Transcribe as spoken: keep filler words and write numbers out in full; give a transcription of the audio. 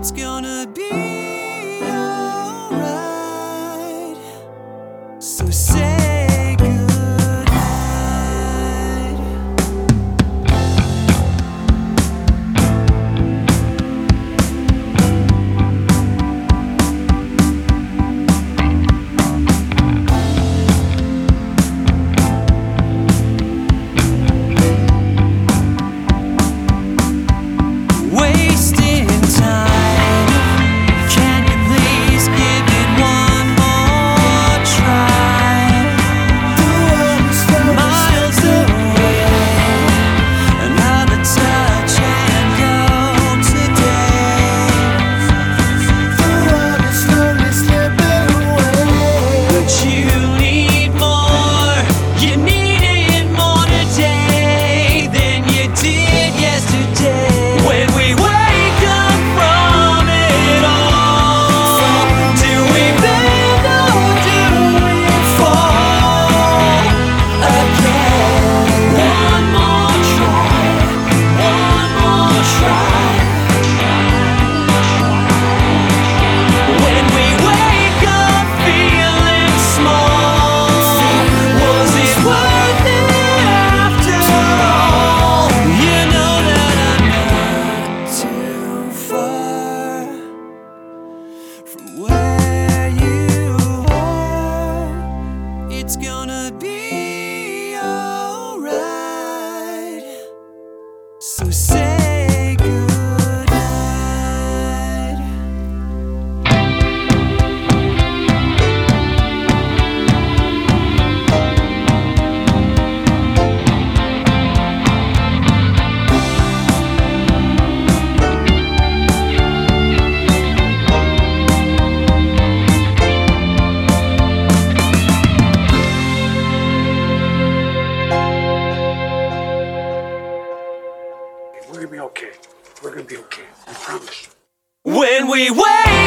It's gonna be alright. So say goodnight. Wasting time. Can you please give it one more try? Miles away, another touch and go today. But you need more. You needed more today than you did yesterday. When we wake up from it all, do we bend or do we fall again? One more try, one more try. When we wake up feeling small, was it worth it after all? You know that I'm not too far from where you are. It's gonna be alright. So say goodnight. We're gonna be okay. We're gonna be okay. I promise. When we wake